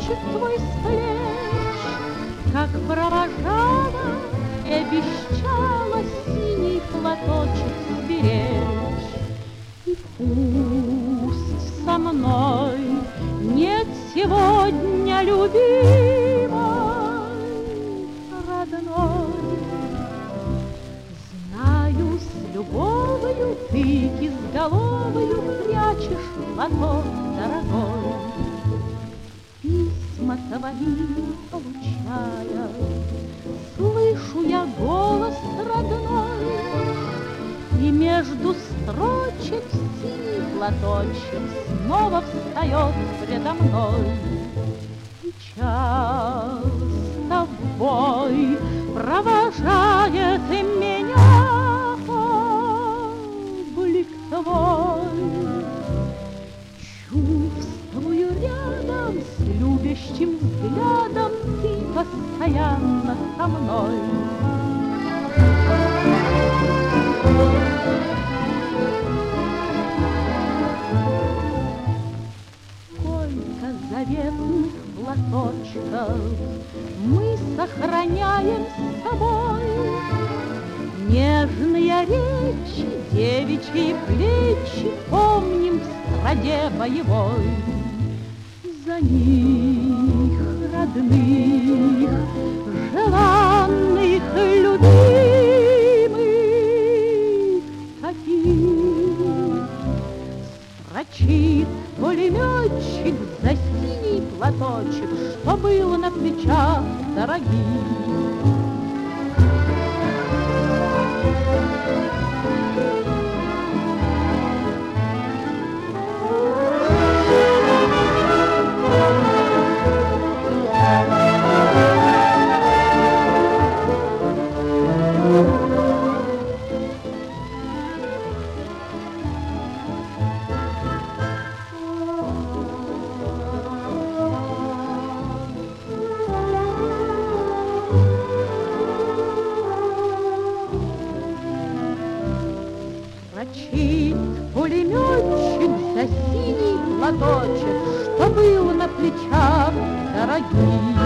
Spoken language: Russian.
плачет твой с плеч, как провожала и обещала синий платочек сберечь. И пусть со мной нет сегодня любимой, родной, знаю, с любовью ты изголовью прячешь платок дорогой. Письма твои получая, слышу я голос родной, и между строчек синий платочек снова встает предо мной. И час с тобой провожает меня блик твой. Чувствую рядом с любящим взглядом ты постоянно со мной. Сколько заветных платочков мы сохраняем с тобой, нежные речи, девичьи плечи помним в страде боевой. За них, родных, желанных, любимых, таких строчит пулеметчик за синий платочек, что было на плечах дорогих. Строчит пулеметчик за синий платочек, что был на плечах дорогих.